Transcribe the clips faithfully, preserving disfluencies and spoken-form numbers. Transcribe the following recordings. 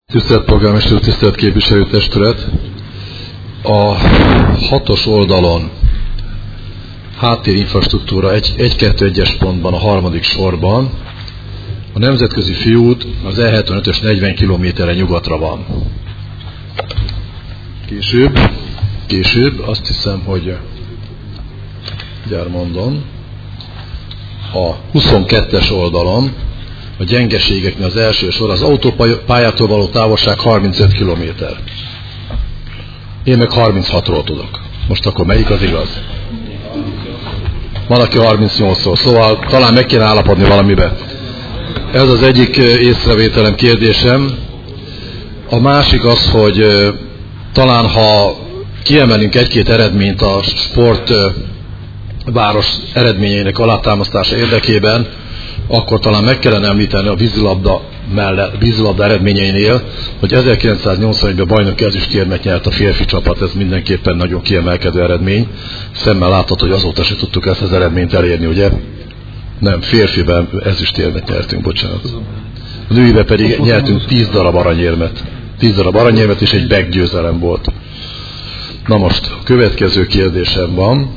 Tisztelt polgármester, tisztelt képviselőtestület! A hatos oldalon háttérinfrastruktúra egy kettő egyes pontban a harmadik sorban a nemzetközi főút az E hetvenötös negyven kilométerre nyugatra van. Később, később azt hiszem, hogy gyár mondom, a huszonkettes oldalon a gyengeségeknél az első sor az autópályától való távolság harmincöt kilométer. Én meg harminchatról tudok. Most akkor melyik az igaz? Van, aki harmincnyolcról. Szóval talán meg kéne állapodni valamibe. Ez az egyik észrevételem, kérdésem. A másik az, hogy talán ha kiemelünk egy-két eredményt a sportváros eredményeinek alátámasztása érdekében, akkor talán meg kellene említeni a vízilabda, mellett, vízilabda eredményeinél, hogy ezerkilencszáznyolcvanegyben bajnoki ezüstérmet nyert a férfi csapat, ez mindenképpen nagyon kiemelkedő eredmény. Szemmel látható, hogy azóta se tudtuk ezt az eredményt elérni, ugye? Nem, férfiben ezüstérmet nyertünk, bocsánat. A nőiben pedig nyertünk tíz darab aranyérmet. tíz darab aranyérmet és egy meggyőzelem volt. Na most, a következő kérdésem van.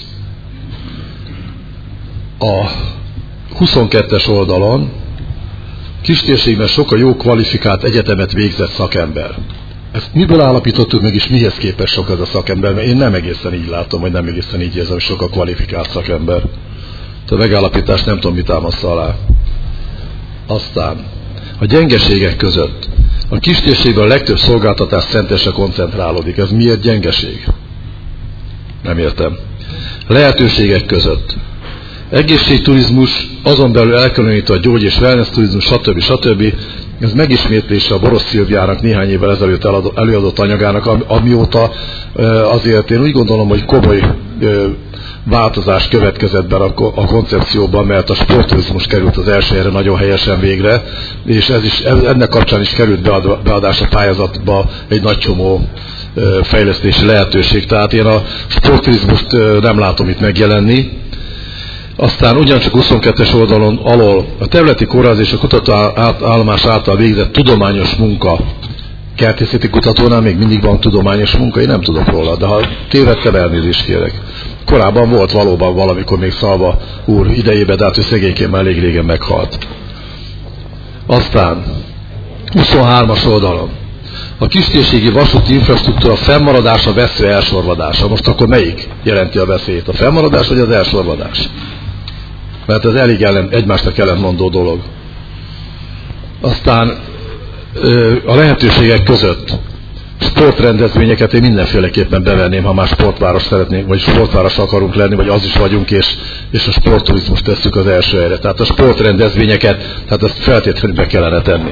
A huszonkettes oldalon kistérségben sok a jó kvalifikált egyetemet végzett szakember. Ezt miből állapítottuk meg, és mihez képest sok ez a szakember? Mert én nem egészen így látom, vagy nem egészen így érzem, hogy sok a kvalifikált szakember. A megállapítást nem tudom, mit támaszza alá. Aztán a gyengeségek között a kistérségben a legtöbb szolgáltatás centesre koncentrálódik. Ez miért gyengeség? Nem értem. Lehetőségek között egészségturizmus, azon belül elkülönítve a gyógy- és wellness turizmus, stb. stb. Ez megismétlése a Boros Szilviának néhány évvel ezelőtt előadott anyagának, amióta azért én úgy gondolom, hogy komoly változás következett be a koncepcióban, mert a sportturizmus került az első helyre nagyon helyesen végre, és ez is, ennek kapcsán is került beadás a pályázatba egy nagy csomó fejlesztési lehetőség. Tehát én a sportturizmust nem látom itt megjelenni. Aztán ugyancsak huszonkettes oldalon alól a területi kórház és a kutatóállomás által végzett tudományos munka. Kertészeti kutatónál még mindig van tudományos munka, én nem tudok róla, de ha tévedtem, elnézést kérek. Korábban volt valóban valamikor még Szalva úr idejében, de hát ő szegényként már elég régen meghalt. Aztán huszonhármas oldalon a kistérségi vasúti infrastruktúra fennmaradása, vesző elsorvadása. Most akkor melyik jelenti a veszélyt? A fennmaradás vagy az elsorvadás? Mert ez elég ellen, egymásnak ellentmondó dolog. Aztán a lehetőségek között sportrendezvényeket én mindenféleképpen bevenném, ha már sportváros szeretnénk, vagy sportváros akarunk lenni, vagy az is vagyunk, és, és a sportturizmust tesszük az első helyre. Tehát a sportrendezvényeket, tehát ezt feltétlenül be kellene tenni.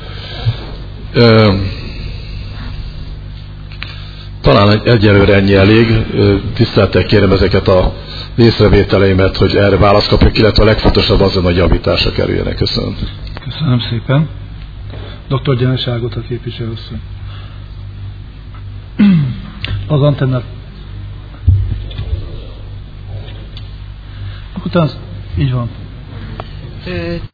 Ö, talán egyelőre ennyi elég. Tisztelettel kérem ezeket a észrevételeimet, hogy erre választ kapjuk, illetve a legfontosabb azon, hogy javításra kerüljenek. Köszönöm. Köszönöm szépen. doktor Gyenes Ágota képviselőasszony. Az antennát. Utána így van.